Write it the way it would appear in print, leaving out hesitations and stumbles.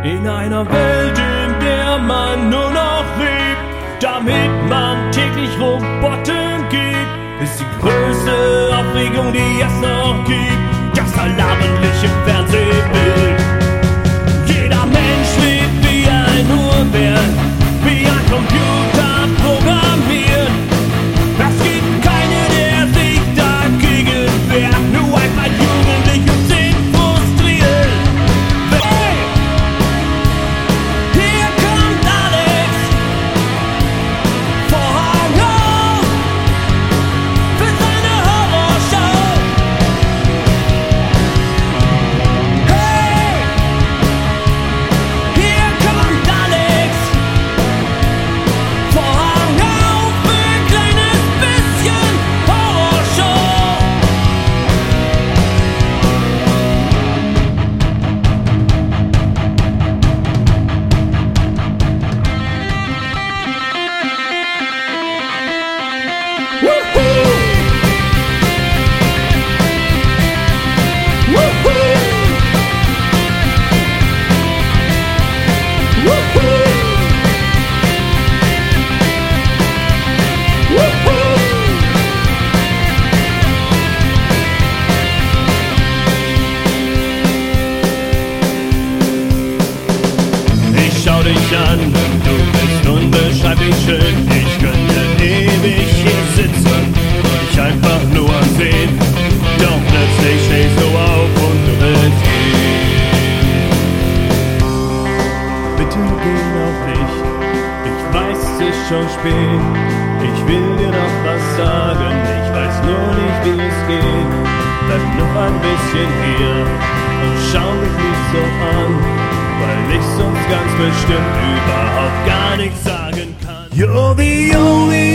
In einer Welt, in der man nur noch lebt, damit man täglich Roboter gibt, ist die größte Aufregung, die es noch gibt, das alarmliche Fernsehbild. Jeder Mensch lebt wie ein Uhrwerk, wie ein Computer programmiert. Es gibt keine, der sich dagegen wehrt, nur ein paar Jugendliche sind frustriert. Hey! Hier kommt Alex, Vorhang auf für seine Horrorshow. Hey! Hier kommt Alex, Vorhang auf für ein kleines bisschen Horrorshow. Ich schau dich an, du bist unbeschreiblich schön. Ich könnte ewig hier sitzen und dich einfach nur sehen. Doch plötzlich stehst du auf und du willst gehen. Bitte geh noch nicht, ich weiß, es ist schon spät. Ich will dir noch was sagen, ich weiß nur nicht, wie es geht. Bleib noch ein bisschen hier und schau mich nicht so an, weil ich sonst ganz bestimmt überhaupt gar nichts sagen kann. You're the only